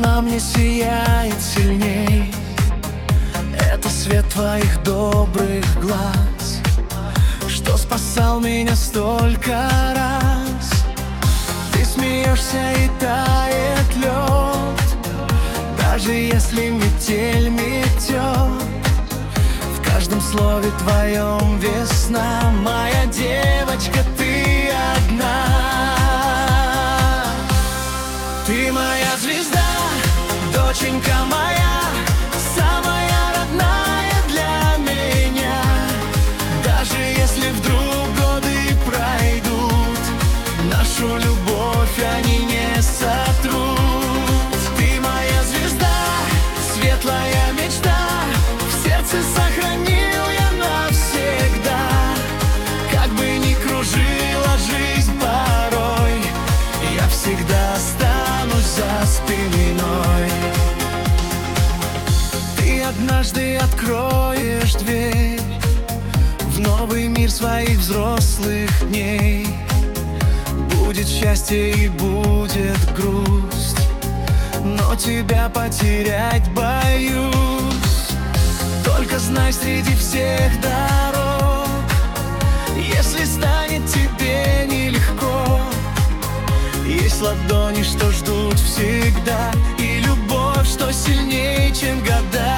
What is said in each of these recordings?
на мне сияет сильней. Это свет твоих добрых глаз, что спасал меня столько раз. Ты смеешься и тает лед, даже если метель метет. В каждом слове твоем весна, моя девочка, ты одна. Ты моя звезда, доченька моя, самая родная для меня. Даже если вдруг годы пройдут, нашу любовь они не сотрут. Ты моя звезда, светлая мечта, в сердце сохранил я навсегда. Как бы ни кружила жизнь порой, я всегда останусь за спиной. Ты однажды откроешь дверь в новый мир своих взрослых дней. Будет счастье и будет грусть, но тебя потерять боюсь. Только знай, среди всех дорог, если станет тебе нелегко, есть ладони, что ждут всегда, и любовь, что сильнее, чем года.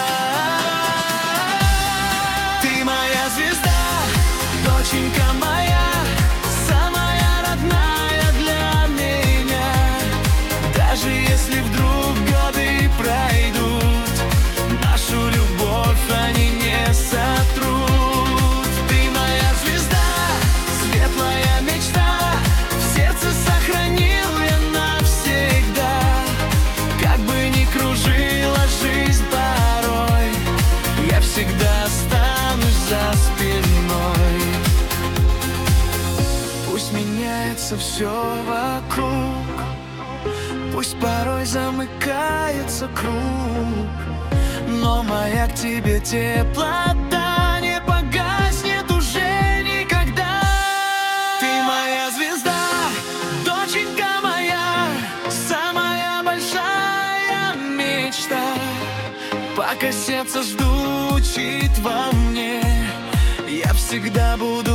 Ты моя звезда, доченька моя, самая родная для меня. Даже если вдруг годы пройдут, нашу любовь они не сотрут. Ты моя звезда, светлая мечта, в сердце сохранил я навсегда. Как бы ни кружила жизнь порой, я всегда останусь за спиной. Пусть меняется все вокруг, пусть порой замыкается круг, но моя к тебе теплота не погаснет уже никогда. Ты моя звезда, доченька моя, самая большая мечта. Пока сердце ждучит во мне, я всегда буду